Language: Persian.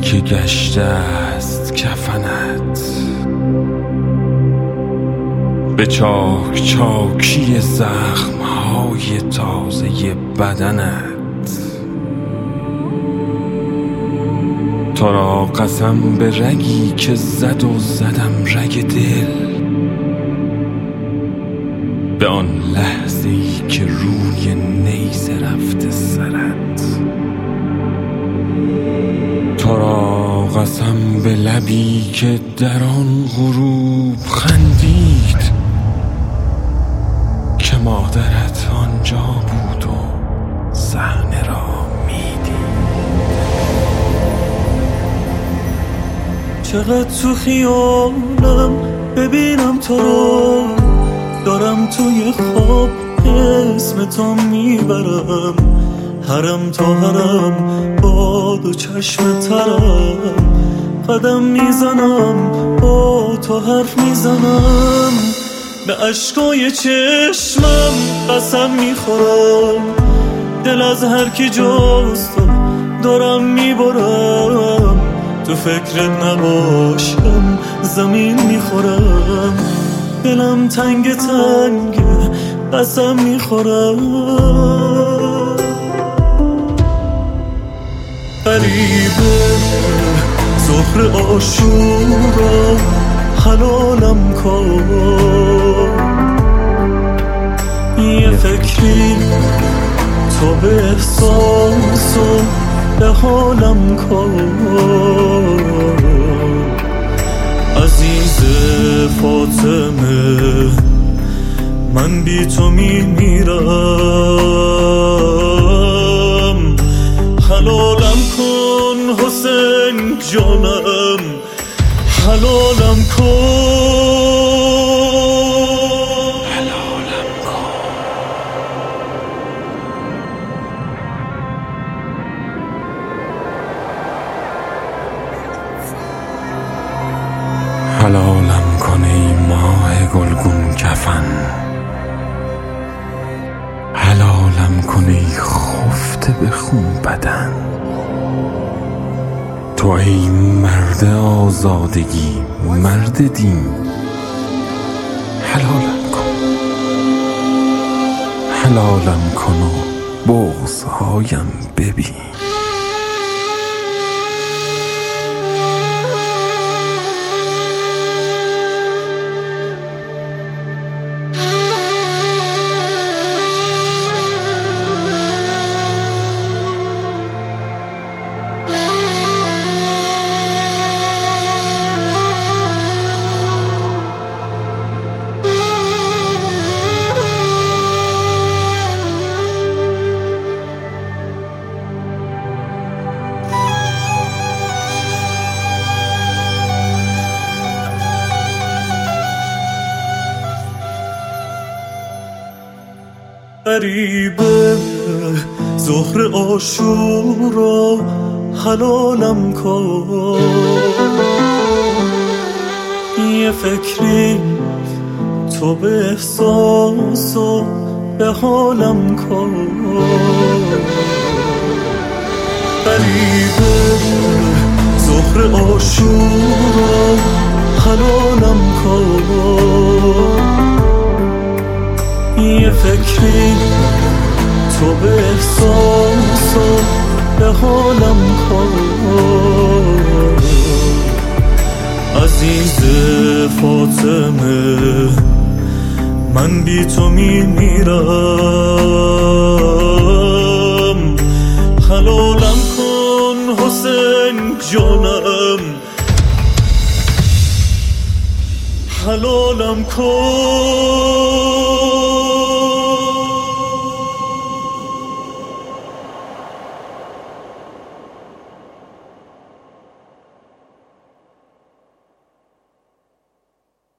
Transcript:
که گشته است کفنت، به چاک چاکی زخم‌های تازه بدنت. تو را قسم به رگی که زد و زدم رگ دل، به آن لحظه‌ای که روی نیزه رفته سرت. تو را قسم به لبی که در آن غروب خندید، که مادرت آنجا بود و صحنه را میدید. چقدر تو خیالم ببینم تو رو، دارم توی خواب اسم تو میبرم، حرم تا حرم با دو چشم ترم، قدم میزنم با تو حرف میزنم، به عشقای چشمم قسم میخورم، دل از هر کی جز تو دارم میبرم، تو فکرت نباشم زمین میخورم، دلم تنگ تنگ قسم میخورم. غریبه ظهر عاشورا حلالم کن، یه فکری تو به احساس و به حالم کن، عزیز فاطمه من بی تو میمیرم، حلالم کن حسین جانم، حلالم کن، حلالم کن. حلالم کن ای ماه گلگون کفن، حلالم کن ای خفته به خون بدن. تو ای مرد آزادگی، مرد دین، حلالم کن، حلالم کن و بغض‌هایم ببین. غریبه ظهر عاشورا حلالم کن، یه فکری تو به احساس و به حالم کن، غریبه ظهر عاشورا حلالم کن، یه فکری تو به احساس و به حالم کن، عزیز فاطمه من بی تو میمیرم، حلالم کن حسین جانم، حلالم کن.